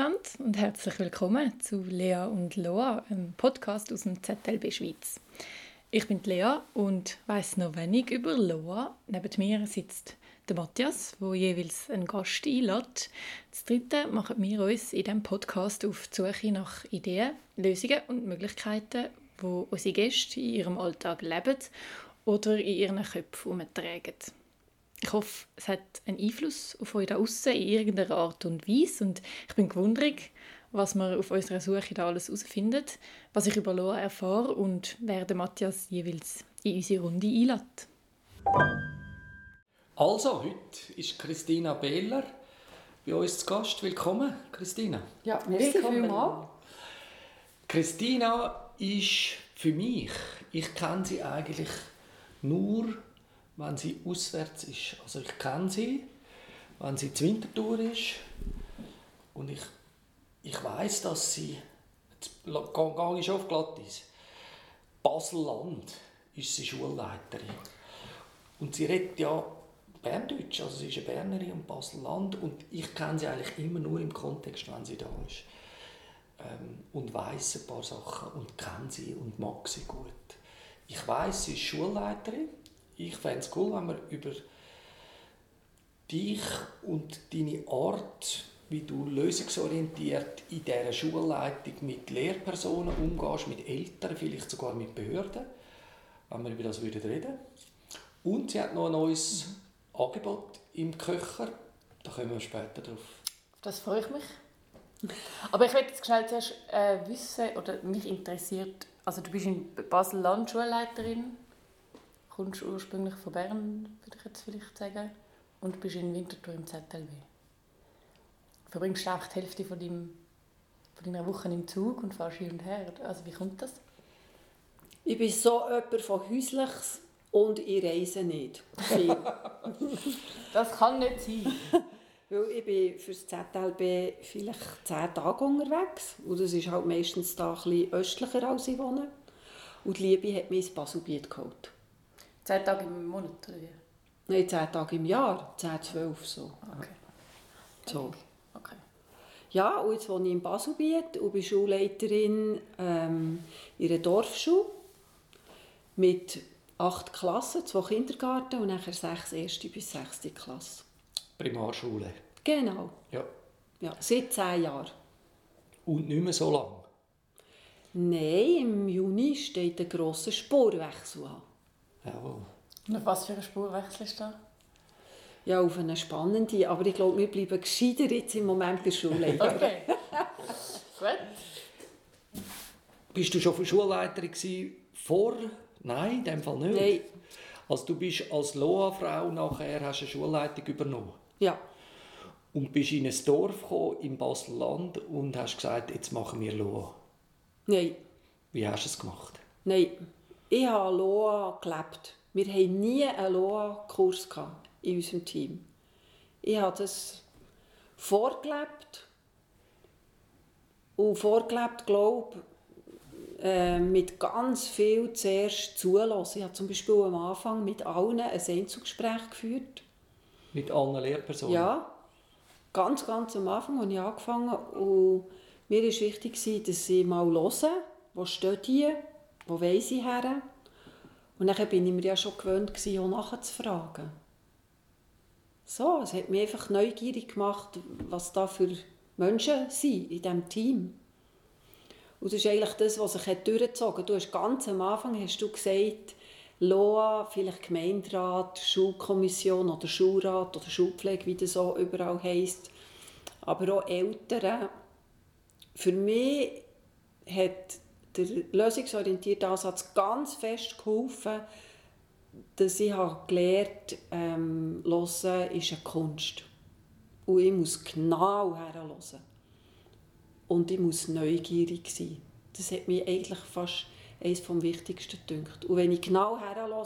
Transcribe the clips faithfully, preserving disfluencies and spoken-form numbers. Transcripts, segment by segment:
miteinander und herzlich willkommen zu Lea und Loa, einem Podcast aus dem Z L B Schweiz. Ich bin Lea und weiss noch wenig über Loa. Neben mir sitzt der Matthias, der jeweils einen Gast einlädt. Das Dritte machen wir uns in diesem Podcast auf die Suche nach Ideen, Lösungen und Möglichkeiten, die unsere Gäste in ihrem Alltag leben oder in ihren Köpfen herumtragen. Ich hoffe, es hat einen Einfluss auf euch da aussen in irgendeiner Art und Weise. Und ich bin gewundert, was wir auf unserer Suche da alles herausfinden, was ich über Loa erfahre und wer den Matthias jeweils in unsere Runde einlädt. Also, heute ist Christina Behler bei uns zu Gast. Willkommen, Christina. Ja, merci vielmals. Christina ist für mich, ich kenne sie eigentlich nur, wenn sie auswärts ist. Also ich kenne sie, wenn sie zur Winterthur ist. Und ich, ich weiss, dass sie, jetzt gehe ich schon auf Glattis, Basel-Land ist sie Schulleiterin. Und sie redet ja Berndeutsch, also sie ist eine Bernerin und Basel-Land. Und ich kenne sie eigentlich immer nur im Kontext, wenn sie da ist. Ähm, und weiss ein paar Sachen und kenne sie und mag sie gut. Ich weiss, sie ist Schulleiterin. Ich fände es cool, wenn wir über dich und deine Art, wie du lösungsorientiert in dieser Schulleitung mit Lehrpersonen umgehst, mit Eltern, vielleicht sogar mit Behörden, wenn wir über das reden würden. Und sie hat noch ein neues mhm. Angebot im Köcher. Da kommen wir später drauf. Das freue ich mich. Aber ich möchte jetzt schnell zuerst äh, wissen, oder mich interessiert, also du bist in Basel-Land Schulleiterin. Du kommst ursprünglich von Bern, würde ich jetzt vielleicht sagen, und bist in Winterthur im Z L B. Du verbringst auch die Hälfte von, deinem, von deiner Woche im Zug und fährst hin und her. Also wie kommt das? Ich bin so jemand von Häusliches und ich reise nicht viel. Das kann nicht sein. Weil ich bin für das Z L B vielleicht zehn Tage unterwegs. Und das ist halt meistens da ein bisschen östlicher, als ich wohne. Und die Liebe hat mich ins Baselbiet geholt. Zehn Tage im Monat, oder wie? Nein, zehn Tage im Jahr. Zehn, zwölf so. Okay. So. Okay. Ja, und jetzt wohne ich im Baselbiet und bin Schulleiterin ähm, in einer Dorfschule mit acht Klassen, zwei Kindergarten und nachher sechs erste bis sechste Klasse. Primarschule. Genau. Ja. Ja, seit zehn Jahren. Und nicht mehr so lange? Nein, im Juni steht ein grosser Spurwechsel an. Jawohl. Und auf was für ein Spurwechsel ist da? Ja, auf eine spannende, aber ich glaube, wir bleiben gescheiter jetzt im Moment bei der Schulleitung. Okay. Gut. Bist du schon für Schulleiterin gewesen vor? Nein, in dem Fall nicht. Nein. Also du bist als Loa-Frau nachher, hast eine Schulleitung übernommen? Ja. Und bist in ein Dorf gekommen, in Basel-Land und hast gesagt, jetzt machen wir Loa. Nein. Wie hast du es gemacht? Nein. Ich habe Loa gelebt. Wir hatten nie einen Loa-Kurs in unserem Team. Ich habe das vorgelebt. Und vorgelebt, glaube ich, äh, mit ganz viel zuerst zulassen. Ich habe zum Beispiel am Anfang mit allen ein Einzelgespräch geführt. Mit allen Lehrpersonen? Ja, ganz, ganz am Anfang habe ich angefangen. Und mir war wichtig, dass sie mal hören, wo stehen die, wo wollen sie her. Und dann bin ich mir ja schon gewöhnt, auch nachzufragen. So, es hat mich einfach neugierig gemacht, was da für Menschen sind in diesem Team. Und das ist eigentlich das, was sich durchgezogen hat. Du hast ganz am Anfang hast du gesagt, Loa, vielleicht Gemeinderat, Schulkommission oder Schulrat oder Schulpflege, wie das auch überall heisst. Aber auch Eltern. Für mich hat der lösungsorientierte Ansatz ganz fest geholfen, dass ich gelernt habe, ähm, hören ist eine Kunst. Und ich muss genau herhören. Und ich muss neugierig sein. Das hat mich eigentlich fast eines vom Wichtigsten gedacht. Und wenn ich genau herhöre,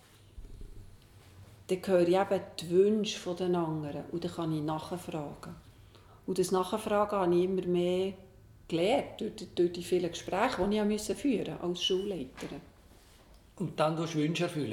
dann höre ich eben die Wünsche der anderen. Und dann kann ich nachfragen. Und das Nachfragen habe ich immer mehr gelernt, durch, durch die vielen Gespräche, die ich führen musste als Schulleiterin. Und dann durchs Wünsche erfüllen?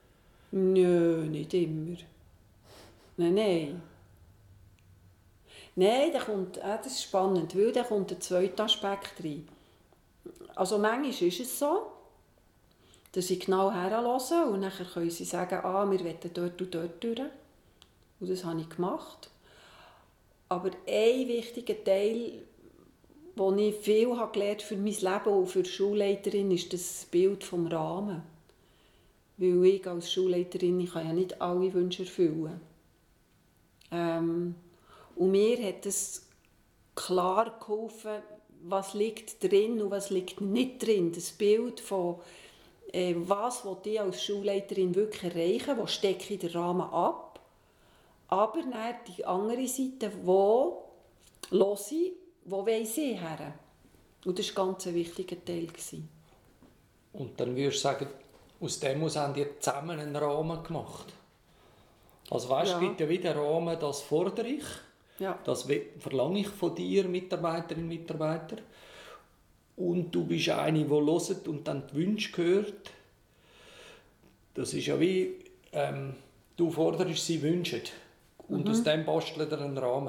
Nö, nicht immer. Nein, nein. Nein, da kommt, äh, das ist spannend, weil da kommt der zweite Aspekt rein. Also manchmal ist es so, dass sie genau herhören und dann können sie sagen, ah, wir wollen dort und dort durch. Und das habe ich gemacht. Aber ein wichtiger Teil, den ich viel habe gelernt für mein Leben und für die Schulleiterin, ist das Bild vom Rahmen. Weil ich als Schulleiterin ich kann ja nicht alle Wünsche erfüllen. Ähm, und mir hat es klar geholfen, was liegt drin und was liegt nicht drin. Das Bild von äh, was will ich als Schulleiterin wirklich erreichen, wo stecke ich den Rahmen ab. Aber dann die andere Seite, wo höre ich, wo will sie her? Und das war ein ganz wichtiger Teil. Und dann würdest du sagen, aus dem aus haben die zusammen einen Rahmen gemacht. Also weißt, ja. Es gibt ja wieder einen Rahmen, das fordere ich, ja. Das verlange ich von dir, Mitarbeiterinnen und Mitarbeiter. Und du bist eine, die hört und dann die Wünsche hört. Das ist ja wie, ähm, du forderst, sie wünschen. Und mhm. aus dem basteln wir einen Rahmen.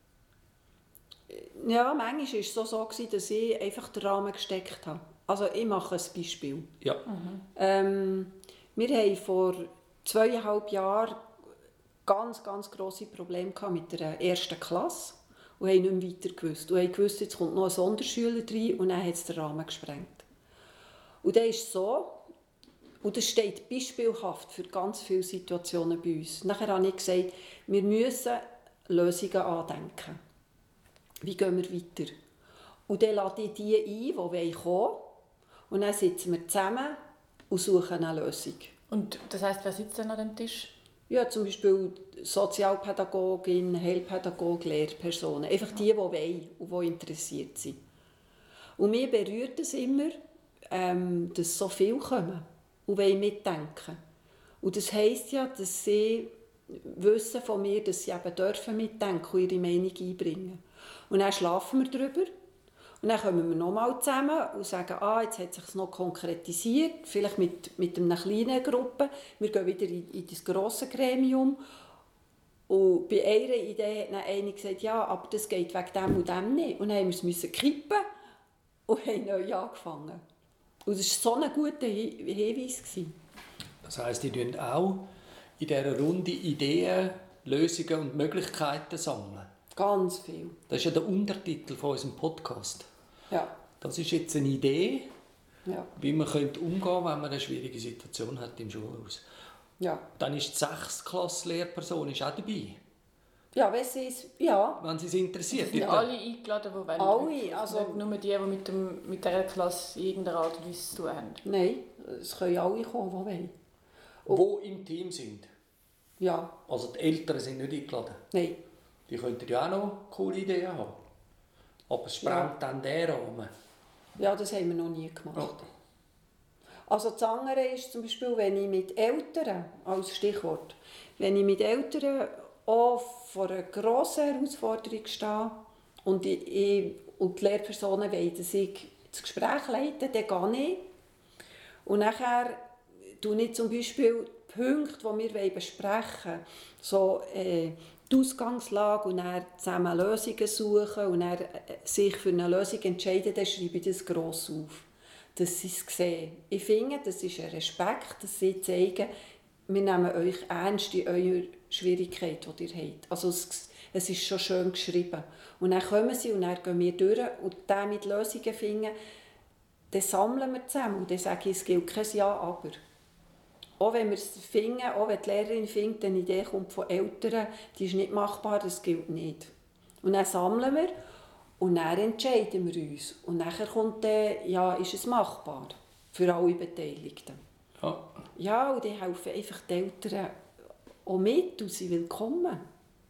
Ja, manchmal war es so, so, dass ich einfach den Rahmen gesteckt habe. Also ich mache ein Beispiel. Ja. Mhm. Ähm, wir hatten vor zweieinhalb Jahren ganz, ganz grosse Probleme mit der ersten Klasse und haben nicht mehr weiter gewusst. Und haben gewusst, jetzt kommt noch ein Sonderschüler rein und dann hat es den Rahmen gesprengt. Und dann ist es so, und das steht beispielhaft für ganz viele Situationen bei uns. Nachher habe ich gesagt, wir müssen Lösungen andenken. Wie gehen wir weiter? Und dann lade ich die ein, die kommen wollen. Und dann sitzen wir zusammen und suchen eine Lösung. Und das heisst, wer sitzt denn an dem Tisch? Ja, zum Beispiel Sozialpädagogin, Heilpädagoge, Lehrpersonen. Einfach die, die wollen und die interessiert sind. Und mir berührt es immer, ähm, dass so viele kommen und wollen mitdenken. Und das heisst ja, dass sie wissen von mir, dass sie eben dürfen mitdenken und ihre Meinung einbringen. Und dann schlafen wir darüber. Und dann kommen wir nochmal zusammen und sagen, ah, jetzt hat es sich noch konkretisiert, vielleicht mit, mit einer kleinen Gruppe. Wir gehen wieder in, in das grosse Gremium. Und bei einer Idee hat dann eine gesagt, ja, aber das geht wegen dem und dem nicht. Und dann mussten wir es kippen und haben neu angefangen. Und das war so ein guter Hinweis. Das heisst, die sammeln auch in dieser Runde Ideen, Lösungen und Möglichkeiten sammeln. Ganz viel. Das ist ja der Untertitel von unserem Podcast. Ja. Das ist jetzt eine Idee, ja. wie man könnte umgehen könnte, wenn man eine schwierige Situation hat im Schulhaus. Ja. Dann ist die Sechstklässler-Lehrperson auch dabei. Ja, wenn sie es, ja. Wenn sie es interessiert. Sind alle eingeladen, die wollen? Alle, also... Nicht nur die, die mit, dem, mit dieser Klasse in irgendeiner Art und Weise zu tun haben? Nein, es können alle kommen, die wollen. Und die im Team sind? Ja. Also die Eltern sind nicht eingeladen? Nein. Die könnten ja auch noch coole Ideen haben. Aber es sprengt ja. dann den Rahmen. Ja, das haben wir noch nie gemacht. Oh. Also das andere ist zum Beispiel, wenn ich mit Eltern, als Stichwort, wenn ich mit Eltern auch vor einer grossen Herausforderung stehe und, ich, und die Lehrpersonen wollen, dass ich das Gespräch leite, dann gehe ich. Und nachher tue ich zum Beispiel die Punkte, die wir besprechen wollen, so, äh, die Ausgangslage und dann zusammen Lösungen suchen und dann sich für eine Lösung entscheiden, dann schreibe ich das gross auf, dass sie es sehen. Ich finde, das ist ein Respekt, dass sie zeigen, wir nehmen euch ernst in eurer Schwierigkeit, die ihr habt. Also es, es ist schon schön geschrieben. Und dann kommen sie und dann gehen wir durch und dann mit Lösungen finden, dann sammeln wir zusammen und dann sage ich, es gilt kein Ja, aber. Auch wenn wir es finden, auch wenn die Lehrerin findet, eine Idee kommt von Eltern, die ist nicht machbar, das gilt nicht. Und dann sammeln wir und dann entscheiden wir uns. Und dann kommt dann, ja, ist es machbar für alle Beteiligten. Ja. Ja, und die helfen einfach die Eltern auch mit und sie willkommen.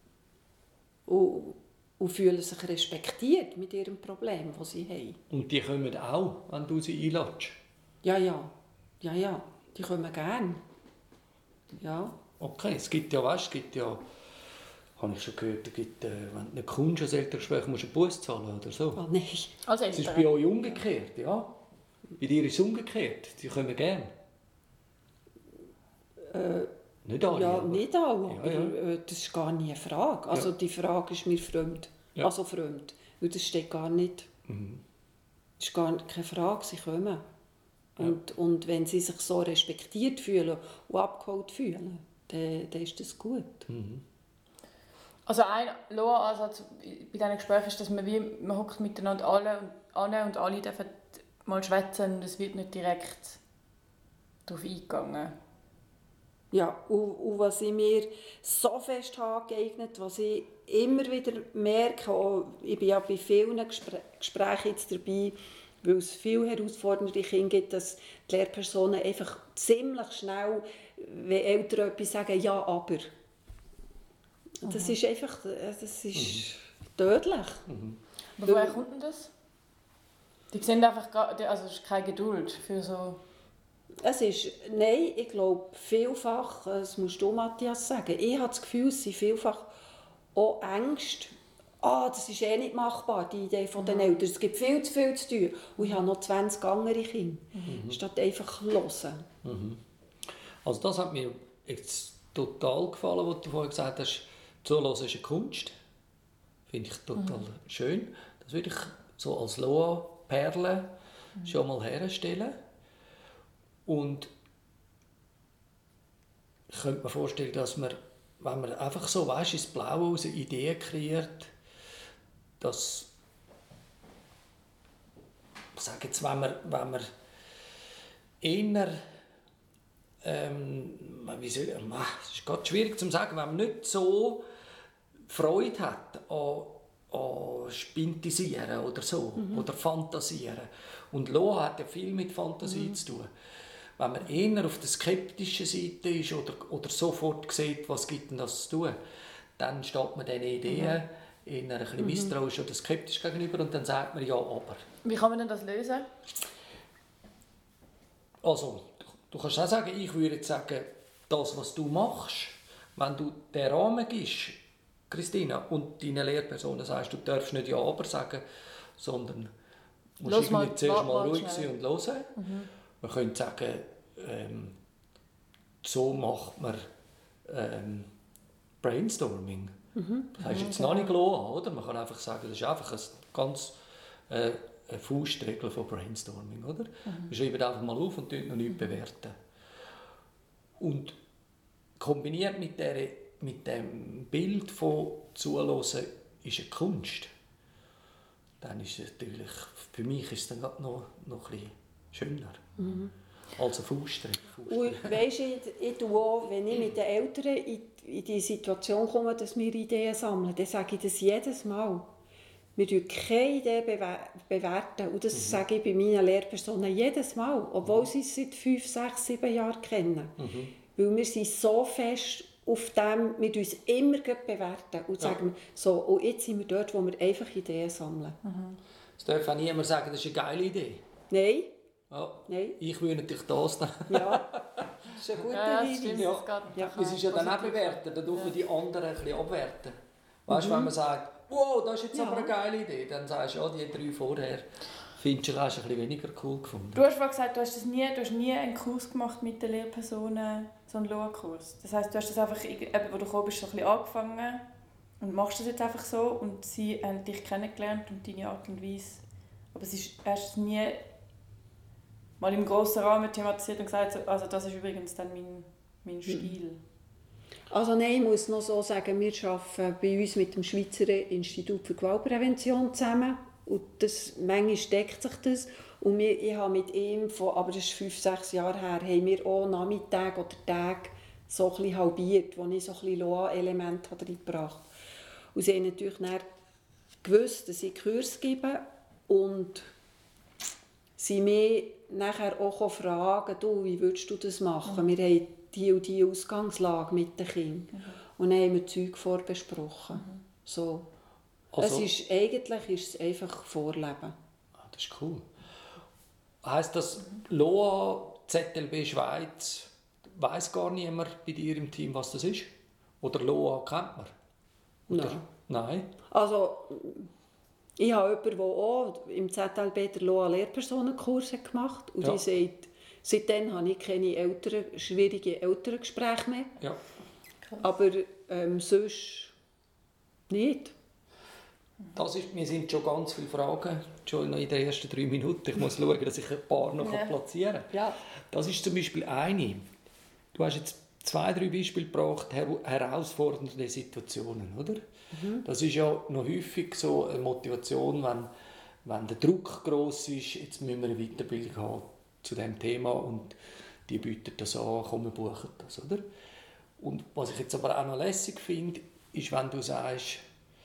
Und, und fühlen sich respektiert mit ihrem Problem, das sie haben. Und die kommen auch, wenn du sie einlädst? Ja, ja. Ja, ja. Die kommen gerne. Ja. Okay, es gibt ja, weißt, es gibt ja, habe ich schon gehört, es gibt, äh, wenn du nicht kommst als Elterngespräch, musst du einen Bus zahlen oder so. Oh, nein. Also es ist bei euch umgekehrt, ja. Bei dir ist es umgekehrt, sie kommen gerne. Äh, nicht alle? Ja, aber. nicht alle, aber ja, ja. das ist gar nicht eine Frage. Also ja. Die Frage ist mir fremd. Ja. Also fremd. Weil das steht gar nicht. Mhm. Das ist gar keine Frage, sie kommen. Ja. Und, und wenn sie sich so respektiert fühlen und abgeholt fühlen, dann, dann ist das gut. Mhm. Also ein Loa-Ansatz bei diesen Gesprächen ist, dass man wie, man hockt miteinander alle und, an und alle dürfen mal schwätzen und es wird nicht direkt darauf eingegangen. Ja, und, und was ich mir so fest habe angeeignet, was ich immer wieder merke, auch, ich bin ja bei vielen Gespr- Gesprächen jetzt dabei, weil es viele herausfordernde Kinder gibt, dass die Lehrpersonen einfach ziemlich schnell, wenn Eltern etwas sagen, ja, aber. Das Mhm. ist einfach, das ist mhm. tödlich. Mhm. Aber woher kommt denn das? Die sehen einfach, gar, also es ist keine Geduld für so... Es ist, nein, ich glaube, vielfach, das musst du, Matthias, sagen, ich habe das Gefühl, es sind vielfach auch Ängste, ah, das ist eh nicht machbar, die Idee von den Eltern, es gibt viel zu viel zu tun und ich habe noch zwanzig andere Kinder, mhm. statt einfach hören. Mhm. Also das hat mir jetzt total gefallen, was du vorhin gesagt hast, zuhören ist eine Kunst, finde ich total mhm. schön, das würde ich so als Loa-Perle mhm. schon mal herstellen. Und ich könnte mir vorstellen, dass man, wenn man einfach so, weißt, ins Blaue raus Ideen kreiert, dass, ich sage jetzt, wenn man, wenn man eher, ähm, wie soll ich, es ist gerade schwierig zu sagen, wenn man nicht so Freude hat an, an Spintisieren oder so, mhm. oder Fantasieren. Und Loa hat ja viel mit Fantasie mhm. zu tun. Wenn man eher auf der skeptischen Seite ist oder, oder sofort sieht, was gibt denn das zu tun, dann steht man diesen Ideen mhm. eher ein bisschen misstrauisch oder skeptisch gegenüber und dann sagt man ja, aber. Wie kann man denn das lösen? Also, du kannst auch sagen, ich würde jetzt sagen, das, was du machst, wenn du den Rahmen gibst, Christina, und deinen Lehrpersonen sagst, du darfst nicht ja, aber sagen, sondern musst Los mal, zuerst mal, mal ruhig sein und hören. Mhm. Man könnte sagen, ähm, so macht man ähm, Brainstorming. Mhm. Das heißt jetzt noch nicht Loa, oder? Man kann einfach sagen, das ist einfach ein ganz äh, eine Faustregel von Brainstorming, oder? Mhm. Wir schreiben einfach mal auf und noch nichts bewerten. Und kombiniert mit, der, mit dem Bild von Zuhören ist eine Kunst. Dann ist es natürlich, für mich ist es dann noch, noch ein bisschen schöner. Mhm. Also Faustregel. Und weisst, ich, ich tue auch, wenn ich mit den Eltern in, in die Situation komme, dass wir Ideen sammeln, dann sage ich das jedes Mal. Wir bewerten keine Idee bewerten. Und das mhm. sage ich bei meinen Lehrpersonen jedes Mal, obwohl mhm. sie es seit fünf, sechs, sieben Jahren kennen. Mhm. Weil wir sind so fest auf dem, wir uns immer bewerten und ja. sagen, so, und jetzt sind wir dort, wo wir einfach Ideen sammeln. Mhm. Es darf auch niemand sagen, das ist eine geile Idee. Nein. Ja. Nein. Ich würde natürlich das dann. Ja, das ist ein guter Hinweis. Ja, ja. ja. Es ist ja dann auch bewerten, dann dürfen ja. die anderen ein bisschen abwerten. Weißt du, mhm. wenn man sagt, wow, das ist jetzt ja. aber eine geile Idee, dann sagst du, ja, die drei vorher findest du, hast du ein bisschen weniger cool gefunden. Du hast gesagt, du hast, das nie, du hast nie einen Kurs gemacht mit den Lehrpersonen, so einen Loa-Kurs. Das heisst, du hast das einfach, eben, wo du gekommen bist, so ein bisschen angefangen und machst das jetzt einfach so und sie haben dich kennengelernt und deine Art und Weise. Aber es ist erst nie mal im grossen Rahmen thematisiert und gesagt, also das ist übrigens dann mein, mein Stil. Also nein, ich muss noch so sagen, wir arbeiten bei uns mit dem Schweizer Institut für Gewaltprävention zusammen und das, manchmal deckt sich das und wir, ich habe mit ihm, von, aber das ist fünf, sechs Jahre her, haben wir auch Nachmittage oder Tage so ein bisschen halbiert, wo ich so ein bisschen Loa-Elemente reingebracht habe. Und sie haben natürlich dann gewusst, dass ich Kurs gebe und sie mich nachher auch fragen, du, wie würdest du das machen? Mhm. Wir haben die und die Ausgangslage mit den Kindern. Mhm. Und dann haben wir Zeug vorbesprochen. Mhm. So. Also, es ist, eigentlich ist es einfach Vorleben. Ah, das ist cool. Heisst das, Loa, Z L B Schweiz, weiss gar niemand bei dir im Team, was das ist? Oder Loa kennt man? Oder? Nein. Nein? Also, ich habe jemanden, der auch im Z L B der Loa-Lehrpersonenkurs gemacht hat. Und ja. die sagt, seitdem habe ich keine älteren, schwierige Elterngespräche mehr. Ja. Aber ähm, sonst nicht. Das ist, mir sind schon ganz viele Fragen, schon in den ersten drei Minuten. Ich muss schauen, dass ich ein paar noch Ja. platzieren kann. Ja. Das ist zum Beispiel eine. Du hast jetzt zwei, drei Beispiele gebracht, her- herausfordernde Situationen, oder? Mhm. Das ist ja noch häufig so eine Motivation, wenn, wenn der Druck gross ist, jetzt müssen wir eine Weiterbildung haben zu diesem Thema und die bieten das an, komm, wir buchen das, oder? Und was ich jetzt aber auch noch lässig finde, ist, wenn du sagst,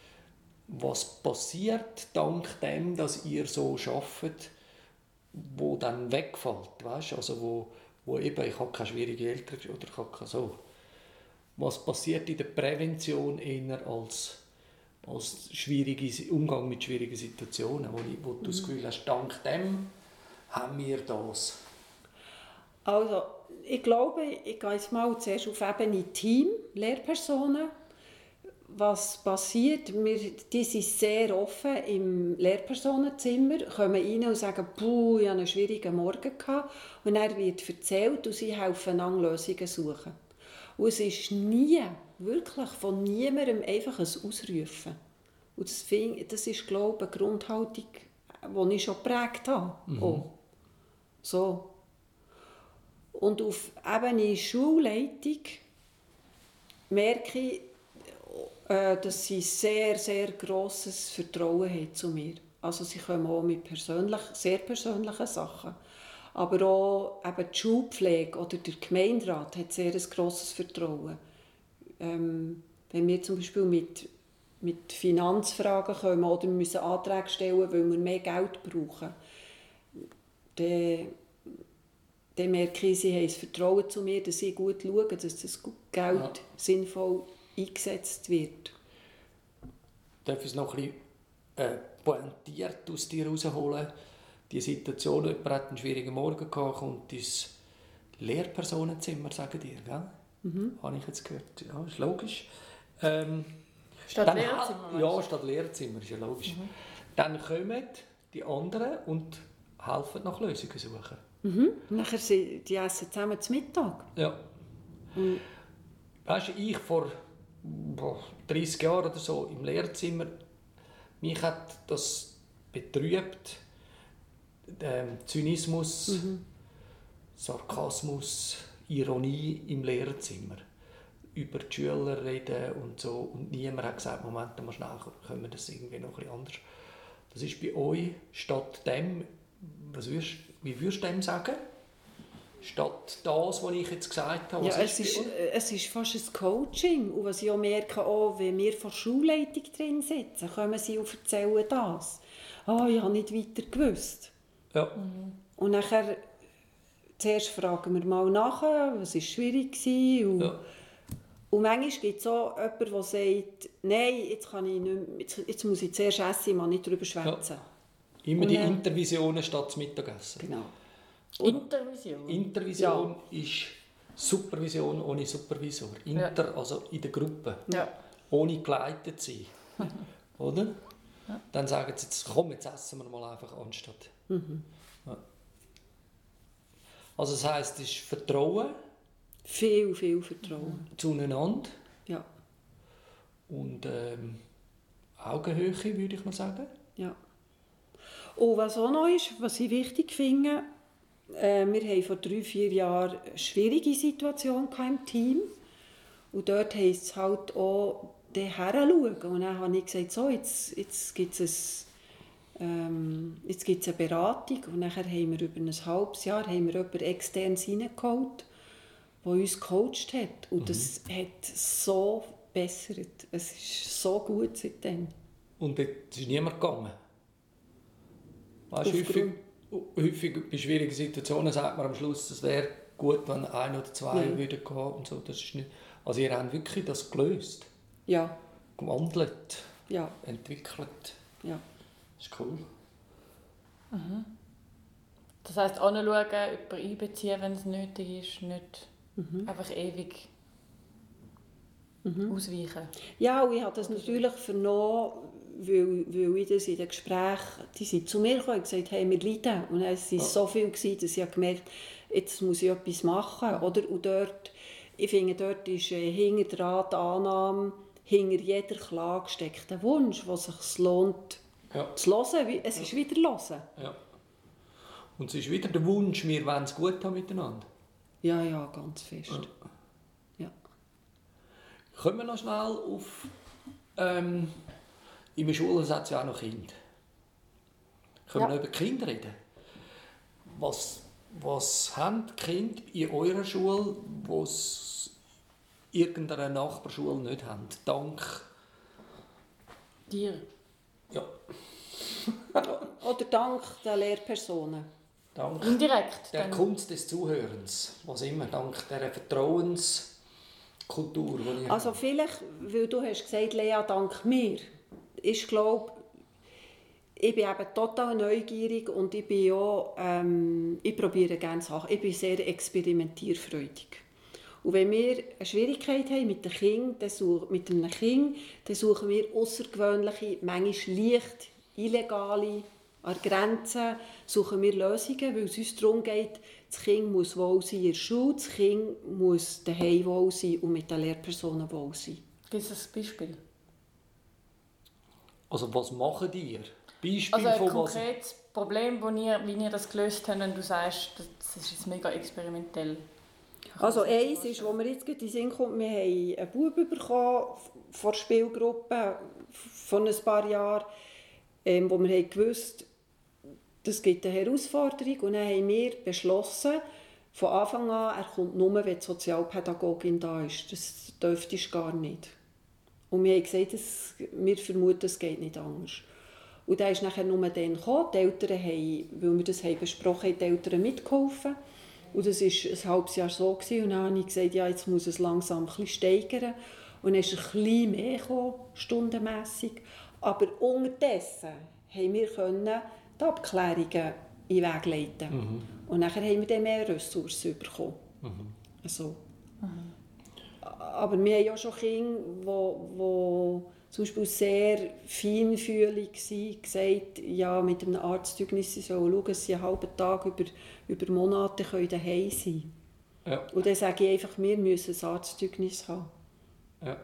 was passiert dank dem, dass ihr so arbeitet, wo dann wegfällt, weißt? Also wo, wo eben, ich habe keine schwierige Eltern oder ich habe keine so. Was passiert in der Prävention eher als, als schwierige, Umgang mit schwierigen Situationen, wo, ich, wo du das Gefühl hast, dank dem haben wir das? Also, ich glaube, ich gehe jetzt mal zuerst auf Ebene Team, Lehrpersonen. Was passiert? Wir, die sind sehr offen im Lehrpersonenzimmer, kommen rein und sagen, puh, ich hatte einen schwierigen Morgen gehabt. Und dann wird erzählt und sie helfen einander Lösungen suchen. Und es ist nie, wirklich von niemandem einfach ein Ausrufen. Und das, find, das ist, glaube ich, eine Grundhaltung, die ich schon geprägt habe. Mhm. Oh. So. Und auf Ebene Schulleitung merke ich, äh, dass sie sehr, sehr grosses Vertrauen haben zu mir. Also sie kommen auch mit persönlich, sehr persönlichen Sachen. Aber auch eben die Schulpflege oder der Gemeinderat hat sehr ein grosses Vertrauen. Ähm, wenn wir zum Beispiel mit, mit Finanzfragen kommen oder müssen Anträge stellen, weil wir mehr Geld brauchen, dann dann merke ich, sie haben das Vertrauen zu mir, dass sie gut schauen, dass das Geld ja. sinnvoll eingesetzt wird. Darf ich es noch ein bisschen äh, pointiert aus dir herausholen? Die Situation, jemand hat einen schwierigen Morgen gehabt, kommt ins Lehrpersonenzimmer, sagen dir, gell? Mhm. Habe ich jetzt gehört. Ja, ist logisch. Ähm, statt dann, Lehrerzimmer? Ja, statt Lehrerzimmer, ist ja logisch. Mhm. Dann kommen die anderen und helfen nach Lösungen suchen. Mhm. Nachher sind die essen zusammen zu Mittag. Ja. Mhm. Weißt du, ich vor dreißig Jahren oder so im Lehrzimmer, mich hat das betrübt, ähm, Zynismus, mhm. Sarkasmus, Ironie im Lehrzimmer. Über die Schüler reden und so. Und niemand hat gesagt, Moment, mal schnell, können wir das irgendwie noch ein bisschen anders. Das ist bei euch statt dem, was würdest, wie würdest du dem sagen? Statt das, was ich jetzt gesagt habe. Ja, es ist, es ist fast ein Coaching. Und was ich auch merke, auch, wenn wir vor der Schulleitung drin sitzen, kommen sie und erzählen das. «Ah, oh, ich habe nicht weiter gewusst.» Ja. Mhm. Und nachher, zuerst fragen wir mal nach, was war schwierig war. Und, ja. und manchmal gibt es auch jemanden, der sagt, «Nein, jetzt, kann ich nicht mehr, jetzt, jetzt muss ich zuerst essen, ich muss nicht darüber schwätzen.» Ja. Immer und, die Intervisionen statt das Mittagessen. Genau. Intervision? Intervision ja. ist Supervision ohne Supervisor. Inter, ja. Also in der Gruppe. Ja. Ohne geleitet zu sein. Oder? Ja. Dann sagen sie jetzt, komm, jetzt essen wir mal einfach anstatt. Mhm. Ja. Also das heisst, es ist Vertrauen. Viel, viel Vertrauen. Zueinander. Ja. Und ähm, Augenhöhe, würde ich mal sagen. Ja. Und was auch noch ist, was ich wichtig finde, äh, wir hatten vor drei, vier Jahren eine schwierige Situation im Team. Und dort heisst es halt auch, hinschauen. Und dann habe ich gesagt, so, jetzt, jetzt gibt es ähm, jetzt gibt's eine Beratung. Und dann haben wir über ein halbes Jahr haben wir jemanden extern reingeholt, der uns gecoacht hat. Und mhm. das hat so verbessert. Es ist so gut seitdem. Und dort ist niemand gegangen? Weißt, häufig, häufig bei schwierigen Situationen sagt man am Schluss, es wäre gut, wenn ein oder zwei ja. wieder gehen und so. Das ist nicht, also ihr habt wirklich das gelöst? Ja. Gewandelt? Ja. Entwickelt? Ja. Das ist cool. Mhm. Das heisst, anschauen, jemanden einbeziehen, wenn es nötig ist, nicht mhm. einfach ewig mhm. ausweichen. Ja, und ich habe das natürlich vernommen, weil, weil ich das in den Gesprächen, die sind zu mir gekommen und gesagt, hey, wir leiden. Und es waren so viel, dass ich gemerkt habe, jetzt muss ich etwas machen. Oder? Und dort, ich finde, dort ist äh, hinter dran die Annahme, hinter jeder Klage steckt ein Wunsch, der sich lohnt Ja. zu hören. Es ist wieder hören. Ja. Und es ist wieder der Wunsch, wir wollen es gut haben miteinander. Ja, ja, ganz fest. Ja. Ja. Kommen wir noch schnell auf... Ähm, in der Schule hat es ja auch noch Kinder. Können Ja. wir noch über die Kinder reden? Was, was haben die Kinder in eurer Schule, die es irgendeiner Nachbarschule nicht haben? Dank... Dir. Ja, Oder dank der Lehrpersonen. dank Indirekt. der dann. Kunst des Zuhörens. Was immer. Dank dieser Vertrauenskultur, die ihr Also habt. vielleicht, weil du hast gesagt, Lea, dank mir, ist, glaube ich, bin eben total neugierig und ich bin ja, ähm, ich probiere gerne Sachen. Ich bin sehr experimentierfreudig. Und wenn wir eine Schwierigkeit haben mit, den Kindern, dann such, mit einem Kind, dann suchen wir außergewöhnliche, manchmal leicht illegale, an Grenzen, suchen wir Lösungen, weil es uns darum geht, das Kind muss wohl sein in der Schule, das Kind muss daheim wohl sein und mit den Lehrpersonen wohl sein. Gibt es ein Beispiel? Also was macht ihr? Beispiel Also ein von was... konkretes Problem, wo ihr, wie ihr das gelöst habt, und du sagst, das ist jetzt mega experimentell. Also eins ist, wo mir jetzt gerade in den Sinn kommt, wir haben einen Bub bekommen von der Spielgruppe vor ein paar Jahren, ähm, wo wir haben gewusst, das gibt eine Herausforderung, und dann haben wir beschlossen, von Anfang an, er kommt nur, wenn die Sozialpädagogin da ist. Das dürfte ich gar nicht. Und wir haben gesagt, das, wir vermuten, es geht nicht anders. Und dann ist nachher nur dann gekommen. Die Eltern haben, weil wir das haben besprochen haben, die Eltern mitgeholfen. Und das war ein halbes Jahr so. Gewesen. Und dann habe ich gesagt, ja, jetzt muss es langsam ein bisschen steigern. Und dann ist ein bisschen mehr gekommen, stundenmässig. Aber unterdessen haben wir können die Abklärungen in den Weg leiten. Mhm. Und nachher haben wir dann mehr Ressourcen bekommen. Mhm. Also. Mhm. Aber wir haben ja schon Kinder, die zum Beispiel sehr feinfühlig waren, gesagt, ja, mit einem Arztzeugnis sollen schauen, dass sie einen halben Tag über, über Monate daheim sein können. Ja. Und dann sage ich einfach, wir müssen ein Arztzeugnis haben. Ja.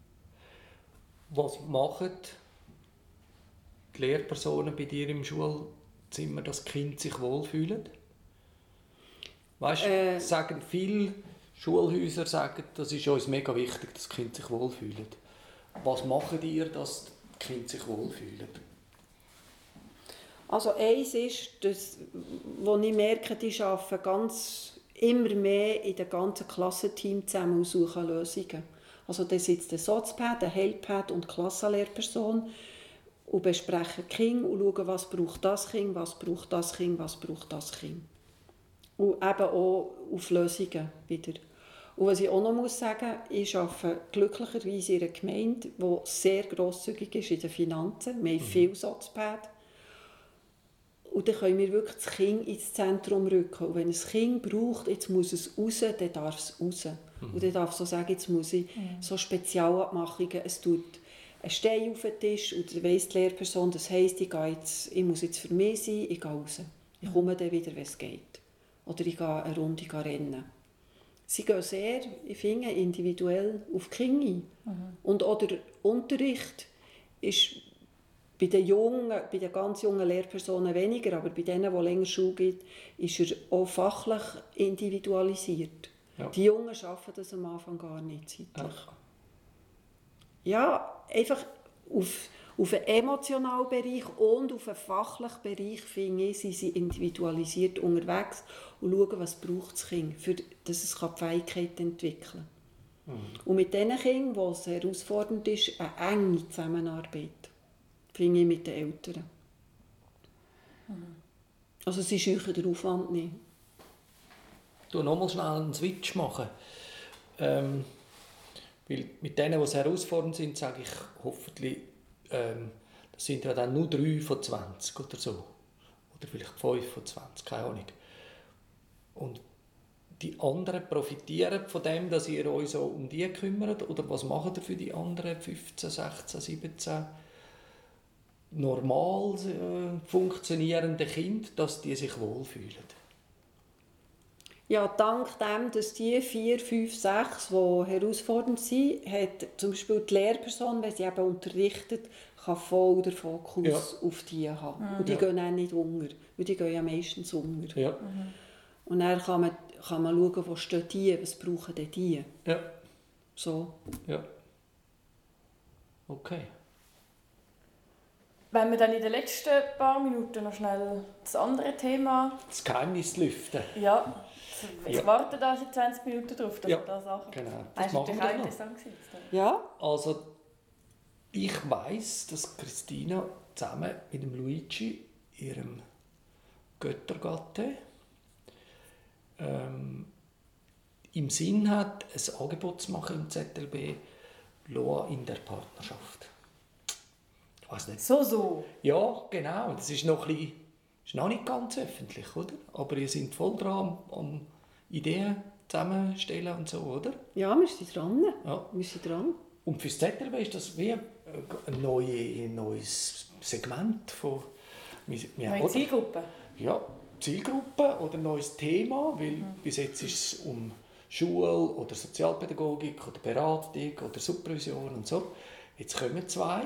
Was machen die Lehrpersonen bei dir im Schulzimmer, dass die Kinder sich wohlfühlen? Weißt du, äh, sagen viele Schulhäuser, sagen, das ist uns mega wichtig, dass die Kinder sich wohlfühlen. Was macht ihr, dass die Kinder sich wohlfühlen? Also eins ist, dass, wo ich merke, die arbeiten ganz, immer mehr in dem ganzen Klassenteam zusammen und suchen Lösungen. Also da sitzt der Sozpad, der Heilpad und die Klassenlehrperson und besprechen die Kinder und schauen, was braucht das Kind, was braucht das Kind, was braucht das Kind. Und eben auch auf Lösungen wieder. Und was ich auch noch muss sagen, ich arbeite glücklicherweise in einer Gemeinde, die sehr grosszügig ist in den Finanzen. Wir haben mhm. viele Sozpad. Und dann können wir wirklich das Kind ins Zentrum rücken. Und wenn ein Kind braucht, jetzt muss es raus, dann darf es raus. Mhm. Und dann darf es so sagen, jetzt muss ich mhm. so Spezialabmachungen, es tut ein Stein auf den Tisch und dann weiss die Lehrperson, das heisst, ich, gehe jetzt, ich muss jetzt für mich sein, ich gehe raus. Ich komme dann wieder, wenn es geht. Oder ich gehe eine Runde rennen. Sie gehen sehr, ich finde, individuell auf die Kinder ein. Mhm. Und auch der Unterricht ist bei den, jungen, bei den ganz jungen Lehrpersonen weniger, aber bei denen, die länger Schule gibt, ist er auch fachlich individualisiert. Ja. Die Jungen schaffen das am Anfang gar nicht zeitlich. Ja, ja einfach auf, auf den emotionalen Bereich und auf den fachlichen Bereich, finde ich, sind sie individualisiert unterwegs und schauen, was braucht das Kind, für, dass es die Fähigkeit entwickeln kann. Mhm. Und mit diesen Kindern, wo es herausfordernd ist, eine enge Zusammenarbeit, finde ich, mit den Eltern. Mhm. Also sie scheuchen den Aufwand nicht. Du nochmal schnell einen Switch machen. Ähm, weil mit denen, die es herausfordernd sind, sage ich hoffentlich, ähm, das sind ja dann nur drei von zwanzig oder so. Oder vielleicht fünf von zwanzig, keine Ahnung. Und die anderen profitieren von dem, dass ihr euch so um die kümmert? Oder was macht ihr für die anderen fünfzehn, sechzehn, siebzehn normal äh, funktionierenden Kinder, dass die sich wohlfühlen? Ja, dank dem, dass die vier, fünf, sechs, die herausfordernd sind, hat zum Beispiel die Lehrperson, wenn sie eben unterrichtet, kann voll den Fokus Ja. auf die haben. Mhm. Und die Ja. gehen auch nicht unter, weil die gehen ja meistens unter. Ja. Mhm. Und dann kann man, kann man schauen, wo stehen die, was brauchen denn die. Ja. So. Ja. Okay. Wenn wir dann in den letzten paar Minuten noch schnell das andere Thema... Das Geheimnis lüften. Ja, ich Ja. warte da seit zwanzig Minuten drauf, dass Ja, wir das sagen. Genau. Das Das war machen natürlich wir auch doch noch. interessant gewesen. Ja. Also, ich weiss, dass Christina zusammen mit dem Luigi, ihrem Göttergatte, ähm, im Sinn hat, ein Angebot zu machen im Z L B, Loa in der Partnerschaft. Ich weiss nicht. So, so. Ja, genau. Das ist noch, ein bisschen, ist noch nicht ganz öffentlich, oder? Aber ihr seid voll dran am Ideen zusammenstellen und so, oder? Ja, wir sind dran. Ja. Wir sind dran. Und für das Z L B ist das wie ein neue, neues Segment von... Wir, wir, Neue oder? Zielgruppe. Ja, Zielgruppe oder ein neues Thema, weil mhm. bis jetzt ist es um Schule oder Sozialpädagogik oder Beratung oder Supervision und so. Jetzt kommen zwei,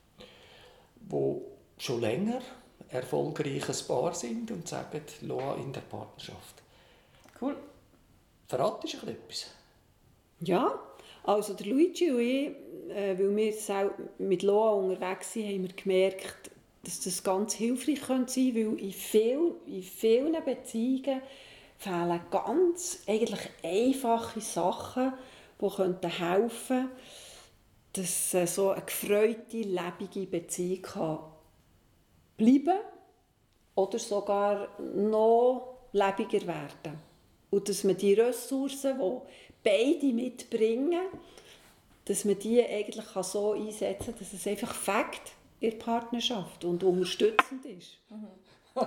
die schon länger erfolgreiches Paar sind und sagen, Loa in der Partnerschaft. Cool. Verratest du etwas? Ja, also der Luigi und ich, äh, weil wir mit Loa unterwegs sind, haben wir gemerkt, dass das ganz hilfreich sein könnte, weil in, viel, in vielen Beziehungen fehlen ganz eigentlich einfache Sachen, die könnten helfen, dass äh, so eine gefreute, lebende Beziehung kann bleiben oder sogar noch lebendiger werden. Und dass man die Ressourcen, die beide mitbringen, dass man die eigentlich so einsetzen kann, dass es einfach Fakt in der Partnerschaft und unterstützend ist. Mhm.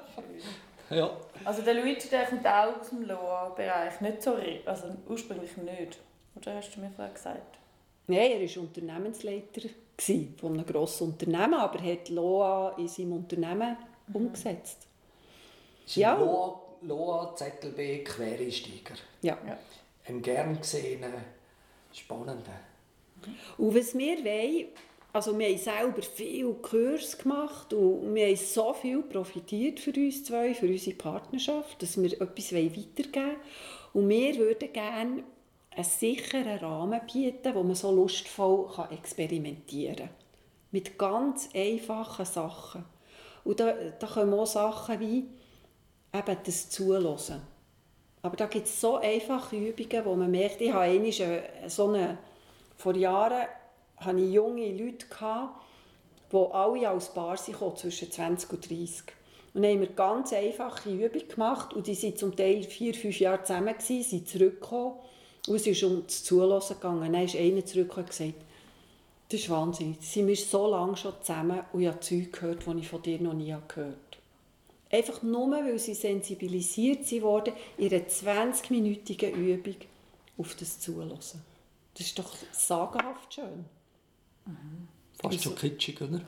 Ja. Also der Luigi, der kommt auch aus dem Loa-Bereich, nicht so, also ursprünglich nicht. Oder hast du mir vorher gesagt? Nein, er war Unternehmensleiter von einem grossen Unternehmen, aber er hat Loa in seinem Unternehmen mhm. umgesetzt. Ja. Loa, Loa Z L B Quereinsteiger. Ja. ja. Ein gern gesehener, spannender. Und was wir wollen, also wir haben selber viele Kurse gemacht und wir haben so viel profitiert für uns zwei, für unsere Partnerschaft, dass wir etwas weitergeben wollen. Und wir würden gerne einen sicheren Rahmen bieten, wo man so lustvoll experimentieren kann. Mit ganz einfachen Sachen. Und da, da kommen auch Sachen wie eben das Zuhören. Aber da gibt es so einfache Übungen, wo man merkt, ich habe einmal so eine, vor Jahren hatte ich junge Leute, die alle als Paar kamen, zwischen zwanzig und dreissig. Und dann haben wir ganz einfache Übungen gemacht und die waren zum Teil vier, fünf Jahre zusammen, sind zurückgekommen und es ist um das Zuhören gegangen. Dann ist einer zurückgekommen und gesagt, das ist wahnsinnig, sind wir so lange schon zusammen und ich habe Zeug gehört, die ich von dir noch nie gehört habe. Einfach nur, weil sie sensibilisiert wurden in einer zwanzigminütigen Übung auf das Zuhören. Das ist doch sagenhaft schön. Mhm. Fast schon kitschig, oder?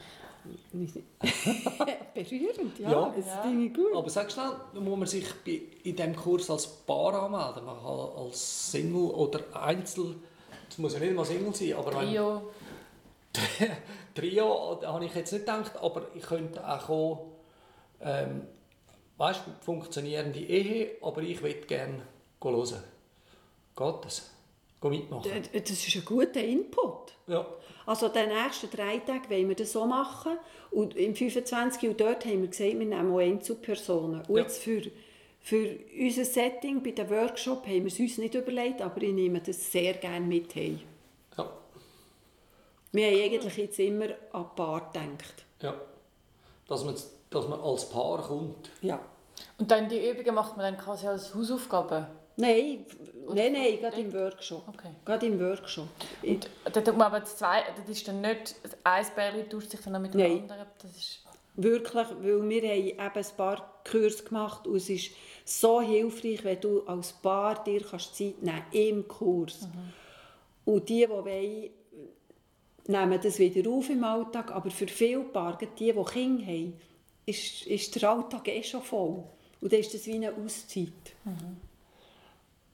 Berührend, ja. Ja, das ja. finde ich gut. Aber sag schnell, muss man sich in diesem Kurs als Paar anmelden? Man kann als Single oder Einzel, das muss ja nicht mal Single sein, aber Trio. Wenn, Trio, da habe ich jetzt nicht gedacht, aber ich könnte auch kommen, ähm, weißt du, funktionierende Ehe, aber ich würde gerne hören. Geht das? Geh mitmachen. Das ist ein guter Input. Ja. Also die nächsten drei Tage wollen wir das so machen. Und im fünfundzwanzig und dort haben wir gesagt, wir nehmen auch Einzelpersonen. Und ja. jetzt für, für unser Setting bei dem Workshop haben wir es uns nicht überlegt, aber ich nehme das sehr gerne mit. Hey. Ja. Wir haben eigentlich jetzt immer an Paar gedacht. Ja. Dass man, dass man als Paar kommt. Ja. Und dann die Übungen macht man dann quasi als Hausaufgabe? Nein, nein, nein, gerade im Workshop. Okay. Gerade im Workshop. Und da tut man aber zwei, das ist dann nicht, ein Bärli tauscht sich dann mit dem nein. anderen. Das ist wirklich, weil wir haben eben ein paar Kurse gemacht und es ist so hilfreich, wenn du als Paar dir kannst Zeit nehmen im Kurs. Mhm. Und die, die wollen, nehmen das wieder auf im Alltag, aber für viele Paare, die, die Kinder haben, ist, ist der Alltag eh schon voll. Und dann ist das wie eine Auszeit. Mhm.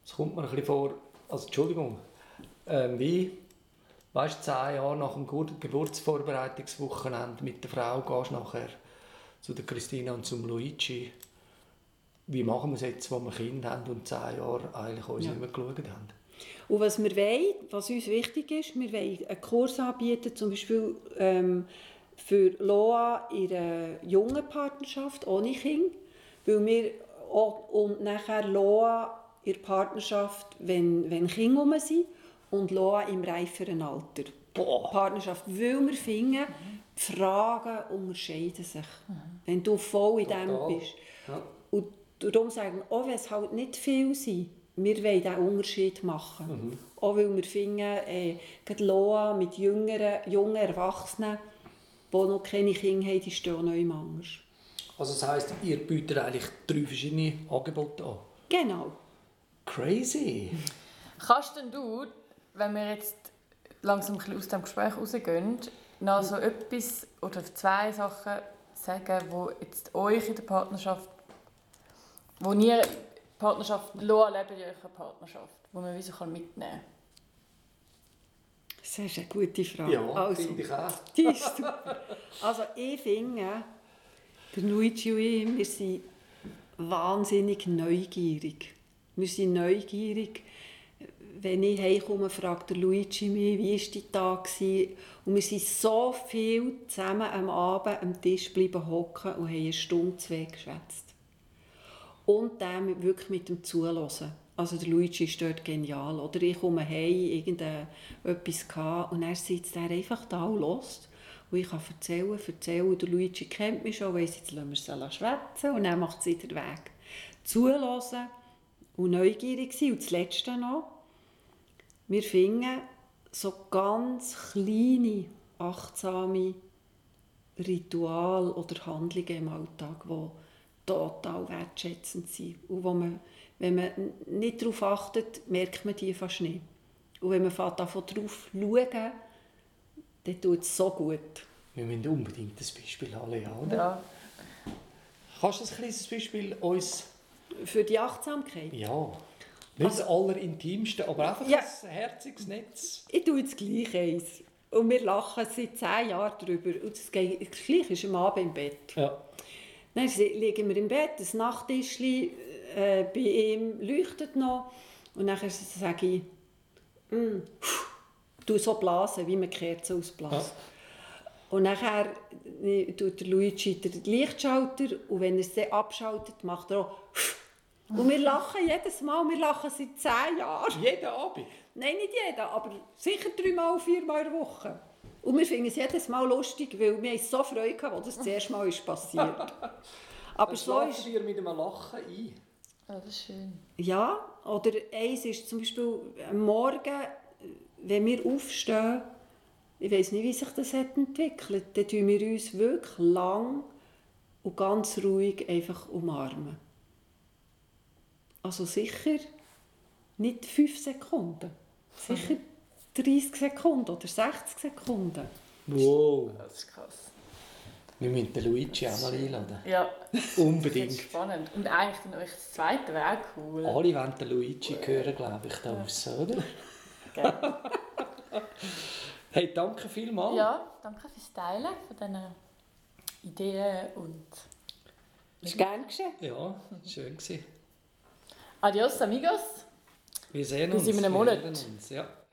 es kommt mir ein bisschen vor, also Entschuldigung, ähm, wie, weißt du, zehn Jahre nach dem Gebur- Geburtsvorbereitungswochenende mit der Frau gehst du nachher zu der Christina und zum Luigi. Wie machen wir es jetzt, wo wir Kinder haben und zehn Jahre eigentlich uns Ja. nicht mehr geschaut haben? Und was wir wollen, was uns wichtig ist, wir wollen einen Kurs anbieten, zum Beispiel ähm, für Loa in einer jungen Partnerschaft ohne Kind, weil wir auch, und nachher Loa in der Partnerschaft, wenn, wenn Kinder rum sind, und Loa im reiferen Alter. Boah. Partnerschaft, weil wir finden, die Fragen unterscheiden sich, wenn du voll in dem Total. bist. Ja. Und darum sagen wir, auch wenn es halt nicht viel sind, wir wollen diesen Unterschied machen. Mhm. Auch weil wir finden, äh, gerade Loa mit jüngeren, jungen Erwachsenen, die noch keine Kinder haben, die stehen noch im anders. Also das heisst, ihr bietet eigentlich drei verschiedene Angebote an? Genau. Crazy! Kannst denn du, wenn wir jetzt langsam ein bisschen aus dem Gespräch rausgehen, noch so etwas oder zwei Sachen sagen, die jetzt euch in der Partnerschaft, wo ihr Partnerschaft, Loa lebt in eurer Partnerschaft, wo man wie so mitnehmen kann? Das ist eine gute Frage. Ja, also, finde ich auch. die ist super. Also ich finde, der Luigi und ich, wir sind wahnsinnig neugierig. Wir sind neugierig. Wenn ich heimkomme, fragt der Luigi mich, wie war dein Tag? Und wir sind so viel zusammen am Abend am Tisch geblieben hocken und haben eine Stunde, zwei geschwätzt. Und dann wirklich mit dem Zuhören. Also der Luigi ist dort genial. Oder ich komme heim, irgendetwas gehabt, und er sitzt er einfach da und hört. Und ich kann erzählen, erzählen. Und der Luigi kennt mich schon, weiss, jetzt lassen wir es schwätzen. Und dann macht es wieder weg. Zuhören und neugierig sein. Und das Letzte noch, wir finden so ganz kleine, achtsame Rituale oder Handlungen im Alltag, die total wertschätzend sind. Und wo man, wenn man nicht darauf achtet, merkt man die fast nicht. Und wenn man darauf schaut, dann tut es so gut. Wir müssen unbedingt ein Beispiel haben, Lea, oder? Ja. Kannst du ein kleines Beispiel uns... Für die Achtsamkeit? Ja, nicht das Allerintimste, aber einfach Ja. ein herziges Netz. Ich tue jetzt gleich eins. Und wir lachen seit zehn Jahren darüber. Und das Gleiche ist am Abend im Bett. Ja. Dann liegen wir im Bett, das Nachttischchen äh, bei ihm leuchtet noch. Und dann sage ich, mm, du so blasen, wie man Kerzen ausbläst. Ja. Und nachher tut der Luigi den Lichtschalter, und wenn er es dann abschaltet, macht er auch. Und wir lachen jedes Mal, wir lachen seit zehn Jahren. Jeden Abend? Nein, nicht jeden, aber sicher dreimal, viermal in der Woche. Und wir finden es jedes Mal lustig, weil wir so Freude hatten, als das das erste Mal ist passiert. Aber Dann so ist... ihr mit einem Lachen ein. Ja, das ist schön. Ja, oder eins ist zum Beispiel am Morgen, wenn wir aufstehen, ich weiss nicht, wie sich das hat entwickelt, dann tun wir uns wirklich lang und ganz ruhig einfach umarmen. Also sicher nicht fünf Sekunden, sicher dreißig Sekunden oder sechzig Sekunden. Wow. Das ist krass. Wir müssen den Luigi auch mal einladen. Ja, Unbedingt. das ist spannend. Und eigentlich dann euch das zweite wäre auch cool. Alle wollen den Luigi hören, glaube ich, da raus, oder? Gerne. Hey, danke vielmals. Ja, danke fürs Teilen von diesen Ideen und... Das ist gern geschehen. Ja, schön gewesen. Adios, amigos. Wir sehen Bis uns. in einem wir Monat. hören uns, ja.